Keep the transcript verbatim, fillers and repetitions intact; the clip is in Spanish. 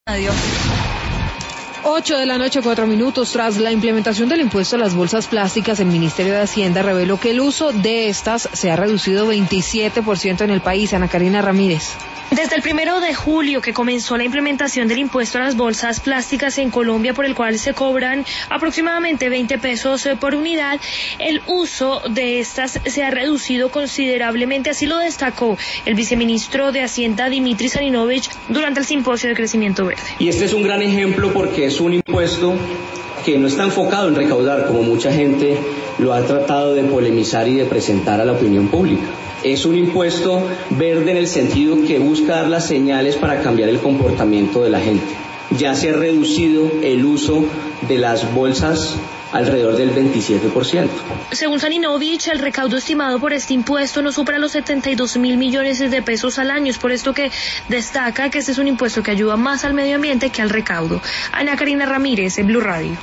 Adiós. ocho de la noche, cuatro minutos. Tras la implementación del impuesto a las bolsas plásticas, el Ministerio de Hacienda reveló que el uso de estas se ha reducido veintisiete por ciento en el país. Ana Karina Ramírez. Desde el primero de julio que comenzó la implementación del impuesto a las bolsas plásticas en Colombia, por el cual se cobran aproximadamente veinte pesos por unidad, el uso de estas se ha reducido considerablemente, así lo destacó el viceministro de Hacienda Dimitri Zaninovich durante el simposio de crecimiento verde. Y este es un gran ejemplo porque es un impuesto que no está enfocado en recaudar, como mucha gente lo ha tratado de polemizar y de presentar a la opinión pública. Es un impuesto verde en el sentido que busca dar las señales para cambiar el comportamiento de la gente. Ya se ha reducido el uso de las bolsas alrededor del veintisiete por ciento. Según Zaninovich, el recaudo estimado por este impuesto no supera los setenta y dos mil millones de pesos al año. Es por esto que destaca que este es un impuesto que ayuda más al medio ambiente que al recaudo. Ana Karina Ramírez, en Blue Radio.